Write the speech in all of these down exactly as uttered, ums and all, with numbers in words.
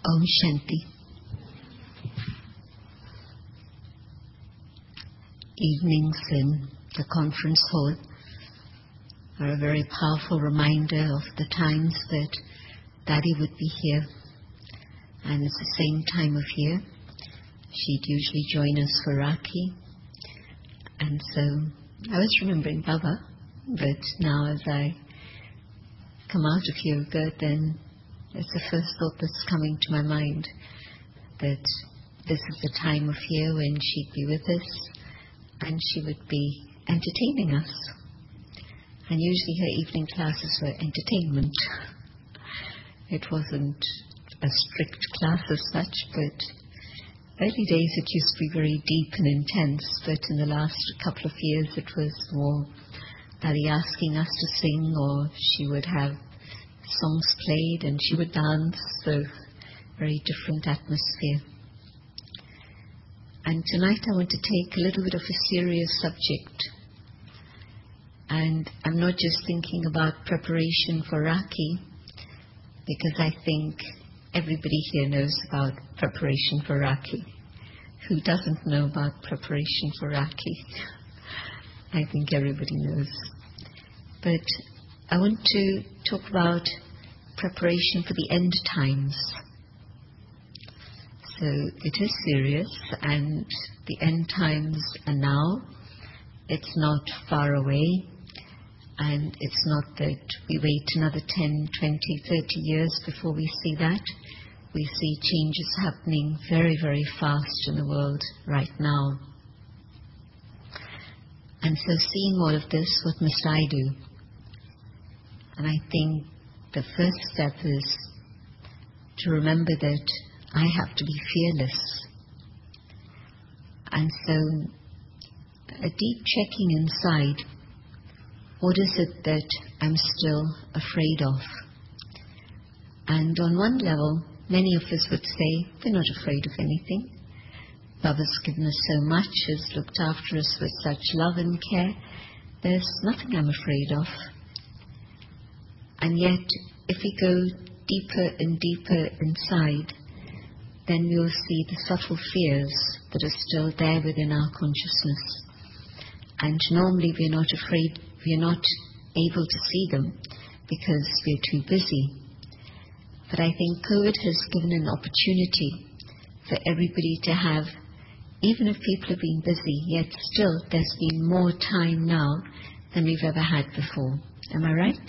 Om Shanti. Evenings in the conference hall are a very powerful reminder of the times that Daddy would be here. And it's the same time of year. She'd usually join us for Rakhi. And so I was remembering Baba, but now as I come out of yoga, then it's the first thought that's coming to my mind, that this is the time of year when she'd be with us and she would be entertaining us. And usually her evening classes were entertainment. It wasn't a strict class as such, but early days it used to be very deep and intense, but in the last couple of years it was more Daddy asking us to sing, or she would have songs played and she would dance, so very different atmosphere. And tonight I want to take a little bit of a serious subject, and I'm not just thinking about preparation for Rakhi, because I think everybody here knows about preparation for Rakhi. Who doesn't know about preparation for Rakhi? I think everybody knows. But I want to talk about preparation for the end times. So it is serious, and the end times are now. It's not far away, and it's not that we wait another ten, twenty, thirty years before we see that. We see changes happening very, very fast in the world right now. And so seeing all of this, what must I do? And I think the first step is to remember that I have to be fearless. And so a deep checking inside, what is it that I'm still afraid of? And on one level, many of us would say, we're not afraid of anything. Baba's given us so much, has looked after us with such love and care. There's nothing I'm afraid of. And yet, if we go deeper and deeper inside, then we'll see the subtle fears that are still there within our consciousness. And normally we're not afraid, we're not able to see them because we're too busy. But I think COVID has given an opportunity for everybody to have, even if people have been busy, yet still there's been more time now than we've ever had before. Am I right?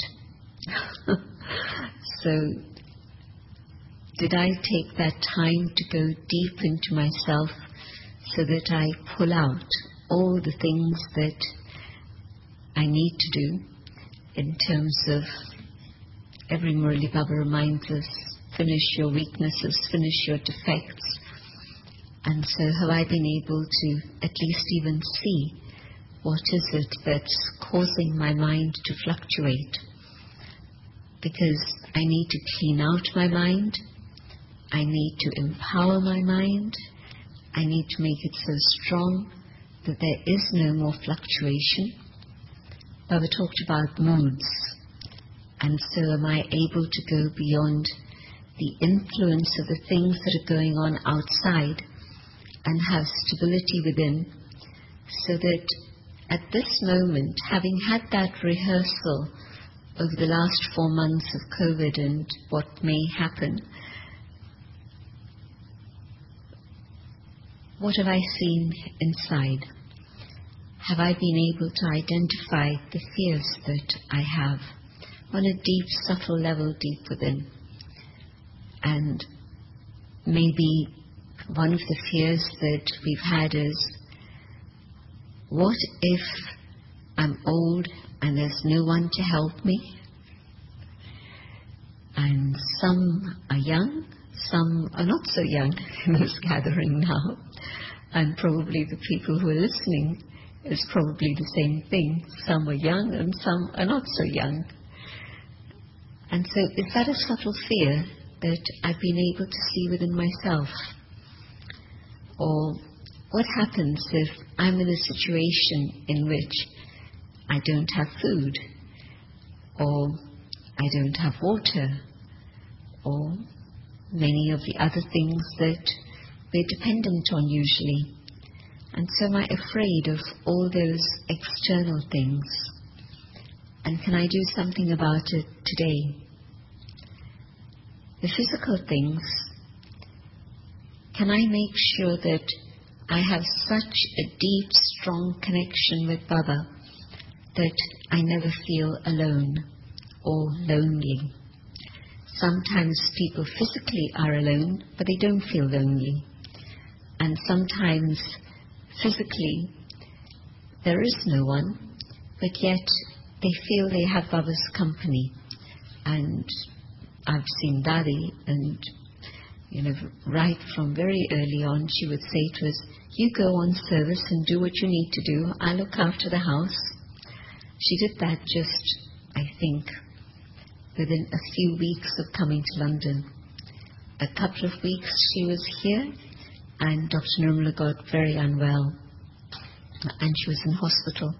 So, did I take that time to go deep into myself so that I pull out all the things that I need to do in terms of, every Murali Baba reminds us, finish your weaknesses, finish your defects. And so have I been able to at least even see what is it that's causing my mind to fluctuate? Because I need to clean out my mind, I need to empower my mind, I need to make it so strong that there is no more fluctuation. Baba talked about moods, and so am I able to go beyond the influence of the things that are going on outside and have stability within, so that at this moment, having had that rehearsal over the last four months of COVID and what may happen, what have I seen inside? Have I been able to identify the fears that I have on a deep, subtle level deep within? And maybe one of the fears that we've had is, what if I'm old and there's no one to help me? And some are young, some are not so young in this gathering now. And probably the people who are listening is probably the same thing. Some are young and some are not so young. And so is that a subtle fear that I've been able to see within myself? Or what happens if I'm in a situation in which I don't have food, or I don't have water, or many of the other things that we're dependent on usually. And so am I afraid of all those external things? And can I do something about it today? The physical things, can I make sure that I have such a deep, strong connection with Baba that I never feel alone or lonely? Sometimes people physically are alone, but they don't feel lonely. And sometimes physically there is no one, but yet they feel they have Baba's company. And I've seen Dadi, and you know, right from very early on, she would say to us, you go on service and do what you need to do. I look after the house. She did that just, I think, within a few weeks of coming to London. A couple of weeks she was here, and Doctor Nirmala got very unwell, and she was in hospital.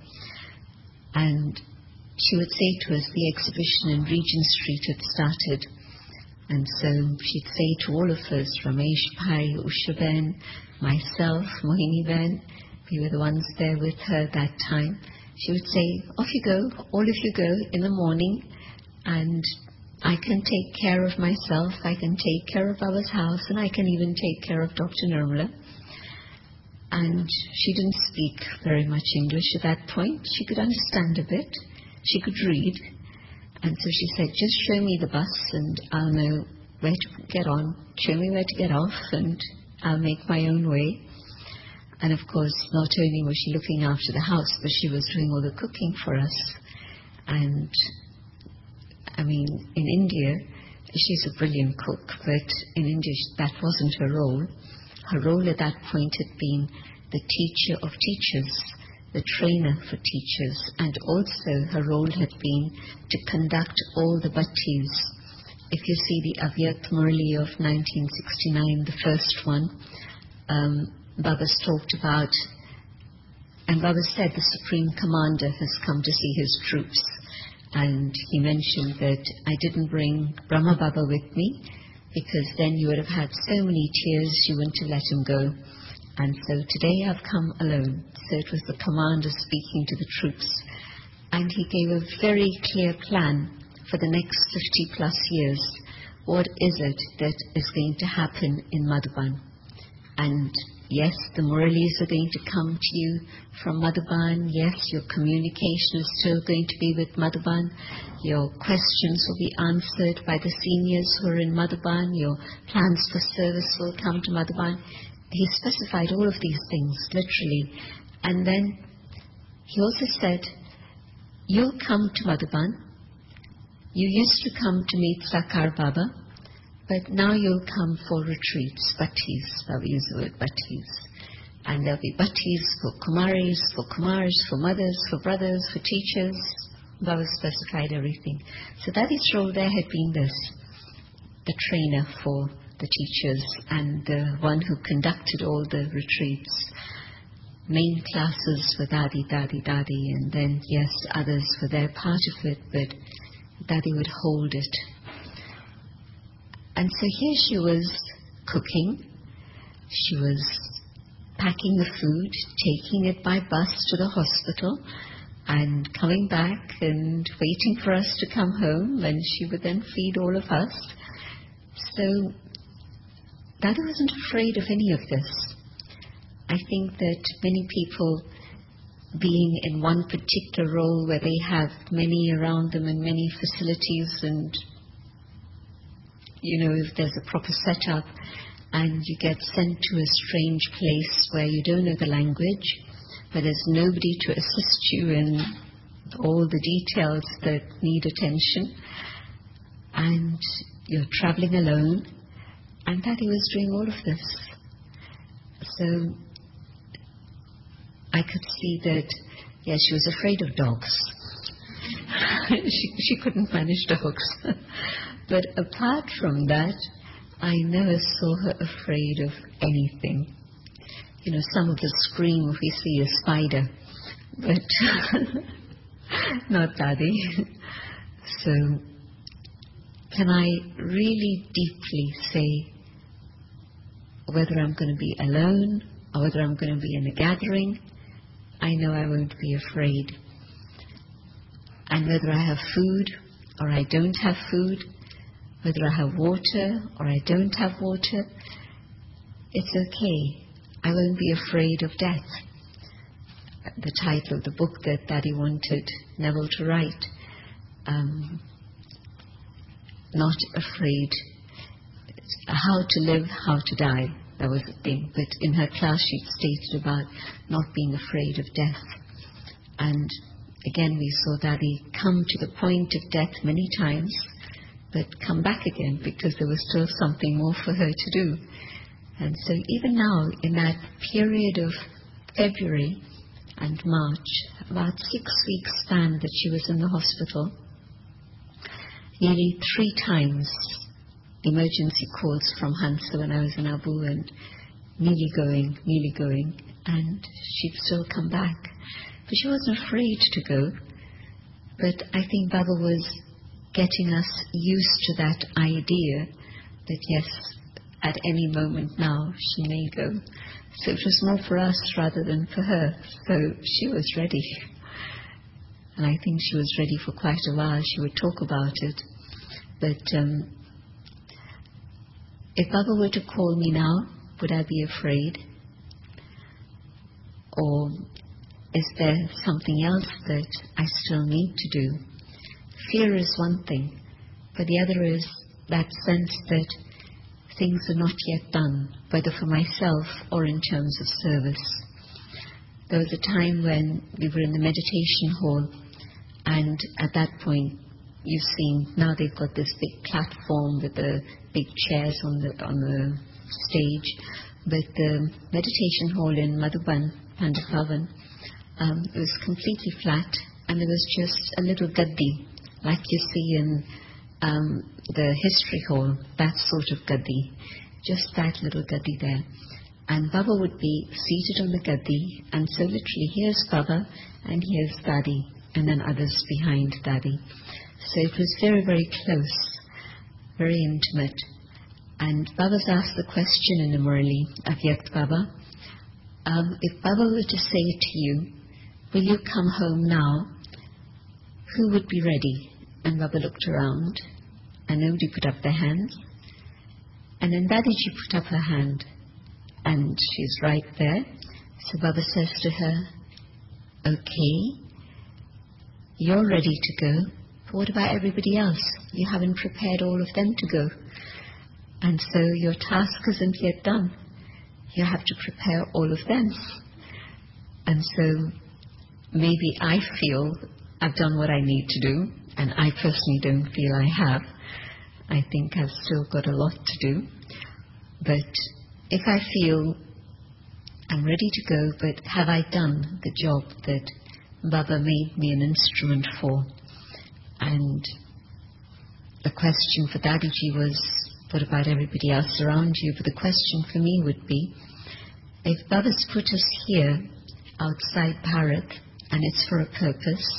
And she would say to us, the exhibition in Regent Street had started. And so she'd say to all of us, Ramesh Bhai, Usha Ben, myself, Mohini Ben, we were the ones there with her that time. She would say, off you go, all of you go in the morning, and I can take care of myself, I can take care of Baba's house, and I can even take care of Doctor Nirmala. And she didn't speak very much English at that point. She could understand a bit. She could read. And so she said, just show me the bus and I'll know where to get on. Show me where to get off and I'll make my own way. And of course, not only was she looking after the house, but she was doing all the cooking for us. And I mean, in India, she's a brilliant cook, but in India that wasn't her role. Her role at that point had been the teacher of teachers, the trainer for teachers, and also her role had been to conduct all the bhattis. If you see the Avyak Murli of nineteen sixty-nine, the first one, um, Baba's talked about, and Baba said the Supreme Commander has come to see his troops. And he mentioned that I didn't bring Brahma Baba with me, because then you would have had so many tears you wouldn't have let him go. And so today I've come alone. So it was the commander speaking to the troops. And he gave a very clear plan for the next fifty plus years. What is it that is going to happen in Madhuban? And yes, the Muralis are going to come to you from Madhuban. Yes, your communication is still going to be with Madhuban. Your questions will be answered by the seniors who are in Madhuban. Your plans for service will come to Madhuban. He specified all of these things, literally. And then he also said, you'll come to Madhuban. You used to come to meet Sakar Baba, but now you'll come for retreats, bhattis. Baba used the word bhattis. And there'll be bhattis for Kumaris, for Kumars, for mothers, for brothers, for teachers. Baba specified everything. So Dadi's role there had been this, the trainer for the teachers and the one who conducted all the retreats. Main classes for Dadi, Dadi, Dadi, and then, yes, others for their part of it, but Dadi would hold it. And so here she was cooking, she was packing the food, taking it by bus to the hospital, and coming back and waiting for us to come home, and she would then feed all of us. So Dadi wasn't afraid of any of this. I think that many people, being in one particular role where they have many around them and many facilities, and you know, if there's a proper setup and you get sent to a strange place where you don't know the language, where there's nobody to assist you in all the details that need attention, and you're traveling alone, and Dadi was doing all of this. So I could see that, yes, she was afraid of dogs. she, she couldn't manage dogs. But apart from that, I never saw her afraid of anything. You know, some of us scream if we see a spider, but not Dadi. So can I really deeply say whether I'm going to be alone or whether I'm going to be in a gathering, I know I won't be afraid. And whether I have food or I don't have food, whether I have water or I don't have water, it's okay. I won't be afraid of death. The title of the book that Daddy wanted Neville to write, um, Not Afraid, How to Live, How to Die, that was the thing. But in her class she stated about not being afraid of death. And again we saw Daddy come to the point of death many times, but come back again because there was still something more for her to do. And so even now, in that period of February and March, about six weeks span that she was in the hospital, nearly three times emergency calls from Hansa when I was in Abu, and nearly going, nearly going, and she'd still come back. But she wasn't afraid to go. But I think Baba was getting us used to that idea that yes, at any moment now she may go. So it was more for us rather than for her. So she was ready. And I think she was ready for quite a while. She would talk about it. But um, if Baba were to call me now, would I be afraid? Or is there something else that I still need to do? Fear is one thing, but the other is that sense that things are not yet done, whether for myself or in terms of service. There was a time when we were in the meditation hall, and at that point, you've seen, now they've got this big platform with the big chairs on the on the stage, but the meditation hall in Madhuban, Pandit Bhavan, um, it was completely flat, and there was just a little gaddi, like you see in um, the history hall, that sort of gaddi, just that little gaddi there. And Baba would be seated on the gaddi, and so literally here's Baba, and here's Daddy, and then others behind Daddy. So it was very, very close, very intimate. And Baba's asked the question in the Murali, Avyakt Baba, um, if Baba were to say to you, will you come home now? Who would be ready? And Baba looked around, and nobody put up their hands. And then Dadiji put up her hand, and she's right there. So Baba says to her, okay, you're ready to go. But what about everybody else? You haven't prepared all of them to go. And so your task isn't yet done. You have to prepare all of them. And so maybe I feel I've done what I need to do, and I personally don't feel I have. I think I've still got a lot to do. But if I feel I'm ready to go, but have I done the job that Baba made me an instrument for? And the question for Dadiji was, what about everybody else around you? But the question for me would be, if Baba's put us here outside Bharat, and it's for a purpose,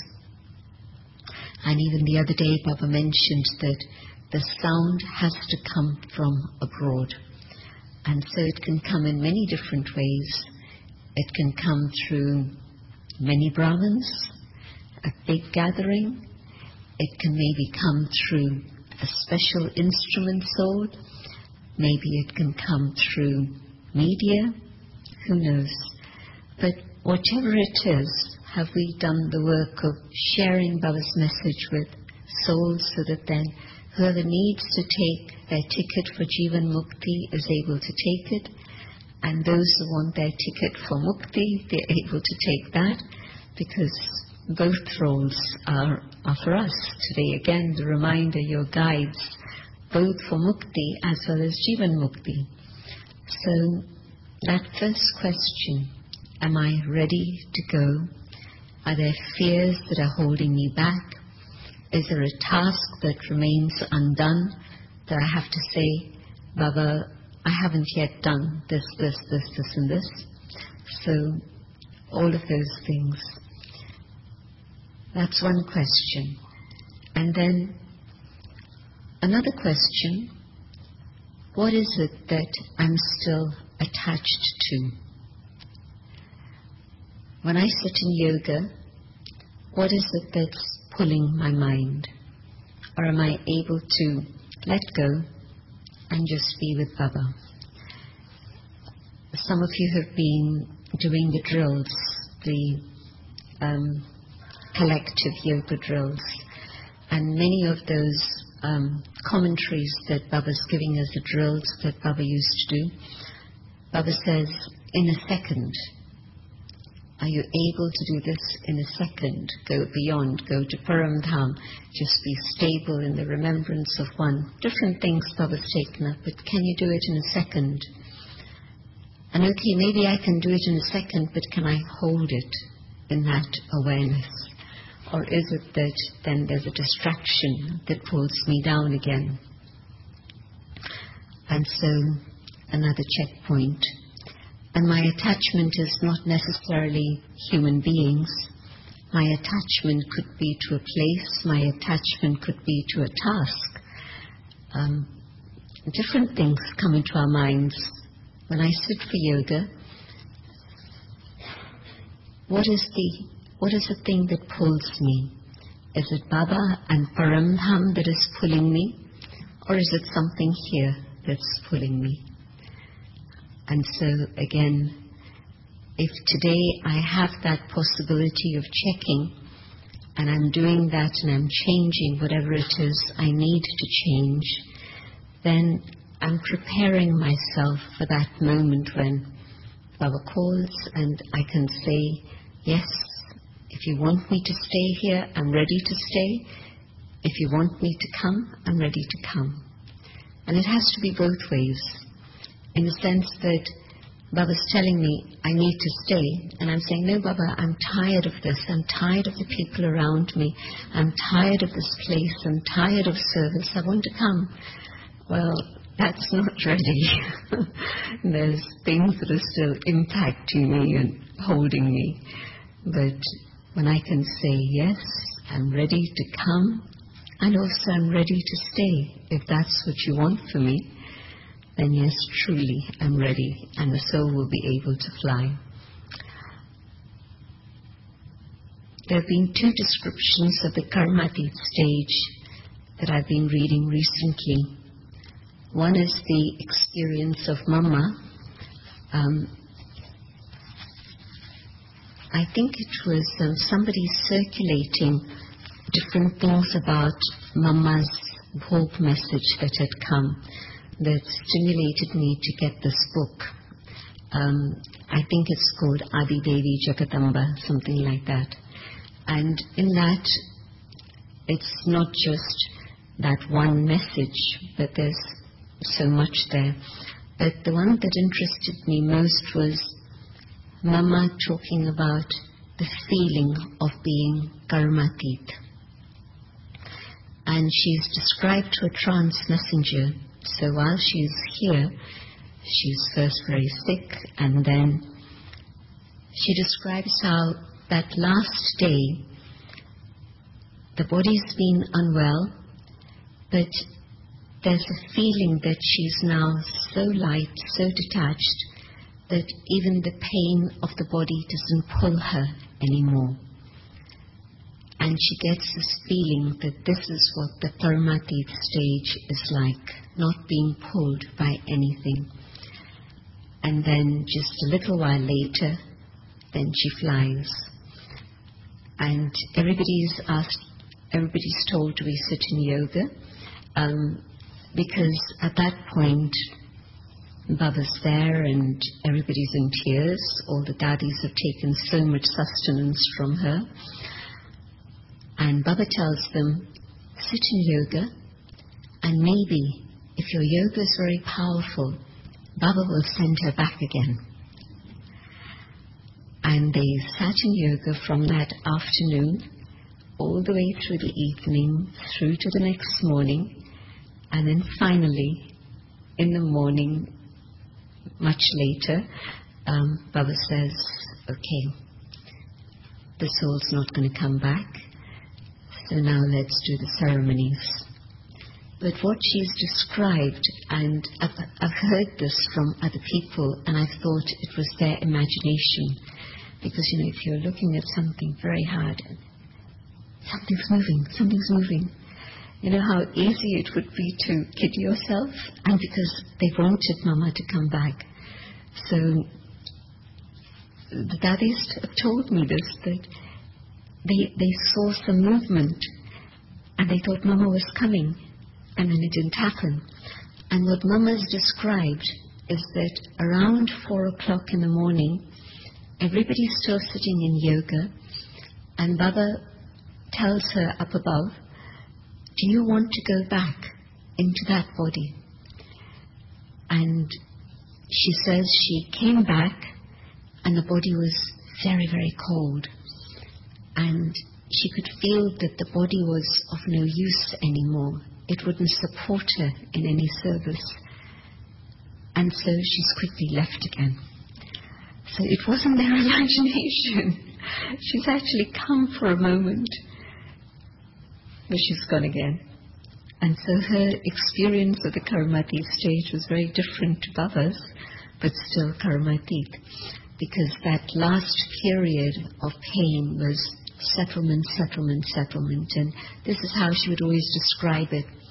and even the other day Baba mentioned that the sound has to come from abroad. And so it can come in many different ways. It can come through many Brahmins, a big gathering. It can maybe come through a special instrument soul. Maybe it can come through media. Who knows? But whatever it is, have we done the work of sharing Baba's message with souls so that then whoever needs to take their ticket for Jivan Mukti is able to take it, and those who want their ticket for Mukti, they're able to take that, because both roles are, are for us. Today again, the reminder, your guides, both for Mukti as well as Jivan Mukti. So that first question, am I ready to go? Are there fears that are holding me back? Is there a task that remains undone that I have to say, Baba, I haven't yet done this, this, this, this and this? So all of those things. That's one question. And then another question, what is it that I'm still attached to? When I sit in yoga, what is it that's pulling my mind? Or am I able to let go and just be with Baba? Some of you have been doing the drills, the um, collective yoga drills, and many of those um, commentaries that Baba's giving us, the drills that Baba used to do, Baba says, in a second. Are you able to do this in a second? Go beyond, go to Paramdham, just be stable in the remembrance of one. Different things Baba's taken up, but can you do it in a second? And okay, maybe I can do it in a second, but can I hold it in that awareness? Or is it that then there's a distraction that pulls me down again? And so, another checkpoint. And my attachment is not necessarily human beings. My attachment could be to a place, my attachment could be to a task. Um, different things come into our minds. When I sit for yoga, what is the what is the thing that pulls me? Is it Baba and Paramdham that is pulling me? Or is it something here that's pulling me? And so again, if today I have that possibility of checking, and I'm doing that and I'm changing whatever it is I need to change, then I'm preparing myself for that moment when Baba calls and I can say, yes, if you want me to stay here, I'm ready to stay. If you want me to come, I'm ready to come. And it has to be both ways, in the sense that Baba's telling me I need to stay, and I'm saying, no, Baba, I'm tired of this. I'm tired of the people around me. I'm tired of this place. I'm tired of service. I want to come. Well, that's not ready. There's things that are still impacting me and holding me. But when I can say, yes, I'm ready to come, and also I'm ready to stay, if that's what you want for me, then yes, truly, I'm ready, and the soul will be able to fly. There have been two descriptions of the Karmatit stage that I've been reading recently. One is the experience of Mama. Um, I think it was um, somebody circulating different things about Mama's hope message that had come that stimulated me to get this book. Um, I think it's called Adi Devi Jagadamba, something like that. And in that, it's not just that one message, but there's so much there. But the one that interested me most was Mama talking about the feeling of being Karmatit. And she's described to a trance messenger. So while she's here, she's first very sick, and then she describes how that last day, the body's been unwell, but there's a feeling that she's now so light, so detached, that even the pain of the body doesn't pull her anymore. And she gets this feeling that this is what the Paramatit stage is like, not being pulled by anything. And then just a little while later, then she flies. And everybody's asked, everybody's told to be sit in yoga, um, because at that point, Baba's there and everybody's in tears. All the daddies have taken so much sustenance from her. And Baba tells them, sit in yoga, and maybe, if your yoga is very powerful, Baba will send her back again. And they sat in yoga from that afternoon, all the way through the evening, through to the next morning, and then finally, in the morning, much later, um, Baba says, okay, the soul's not going to come back, so now let's do the ceremonies. But what she's described, and I've, I've heard this from other people, and I've thought it was their imagination. Because, you know, if you're looking at something very hard, something's moving, something's moving. You know how easy it would be to kid yourself? And because they wanted Mama to come back. So the Dadis have told me this, that they, they saw some movement and they thought Mama was coming, and then it didn't happen. And what Mama's described is that around four o'clock in the morning, everybody's still sitting in yoga, and Baba tells her up above, do you want to go back into that body? And she says she came back and the body was very, very cold. And she could feel that the body was of no use anymore. It wouldn't support her in any service. And so she's quickly left again. So it wasn't their imagination. She's actually come for a moment, but she's gone again. And so her experience of the Karamatit stage was very different to Baba's, but still Karamatit, because that last period of pain was settlement, settlement, settlement. And this is how she would always describe it.